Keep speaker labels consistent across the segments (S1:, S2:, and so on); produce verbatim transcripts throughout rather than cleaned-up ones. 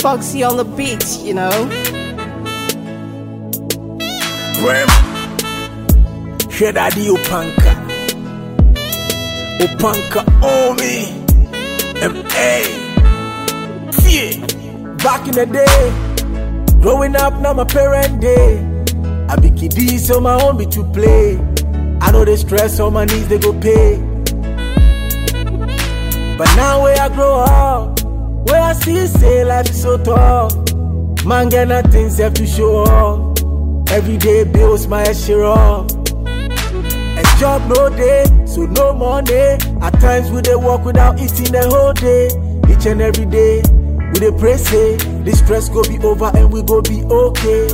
S1: Foxy on the beat, you know.
S2: Grim. Hear daddy Opanka. Opanka Omi. M A. Yeah. Back in the day, growing up now my parent day. I be kiddie so my own be to play. I know they stress on my knees they go pay. But now where I grow up, where I see say life is so tough. Man get nothing left to show off. Everyday bills my share off. A job no day, so no money. At times we dey walk without eating the whole day. Each and every day, we dey pray say this stress go be over and we go be okay.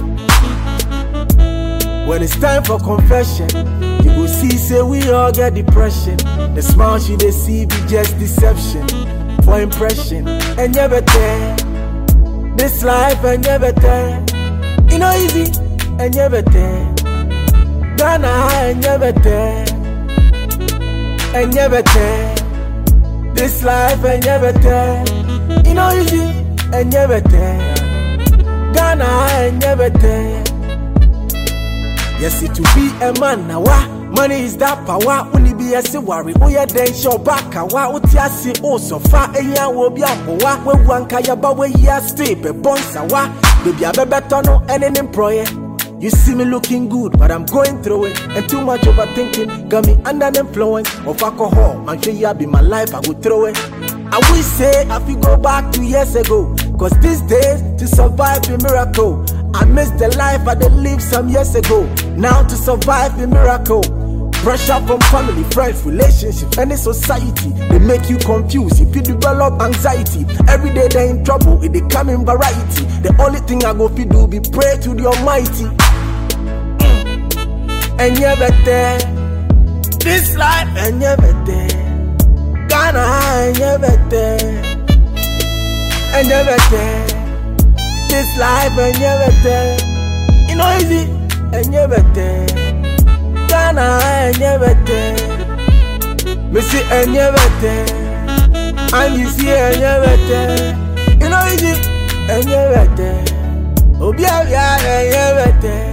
S2: When it's time for confession, you go see say we all get depression. The smile she dey see be just deception for impression. And never there, this life and never there. You know easy and never there. Ghana and never there. And never there. This life and never there. You know easy and never there. Ghana and never there. Yes, it to be a man now. Money is that power. Only be a say worry. Oh yeah, then show back. Wa uti asi oh so far. Eya wo bi apowa. We wanka ya ba we ya stay be bonsa wa. Baby I be better no any employer. You see me looking good, but I'm going through it. And too much overthinking got me under the influence of alcohol. Man, sure ya be my life. I go throw it. I wish say I feel go back two years ago. Cause these days to survive a miracle. I miss the life I did live some years ago. Now to survive a miracle. Pressure from family, friends, relationships, and in society. They make you confused. If you develop anxiety, every day they're in trouble. It they come in variety. The only thing I go fi do be pray to the Almighty. Mm. And you're better. This life and you're better. Ghana and you're better. And you're better. This life and you're better. You know easy and you're better. Ghana and you're better. Missy and you're better. And you see and you're better. You know easy and you're better. Oh, yeah, yeah, and you're better.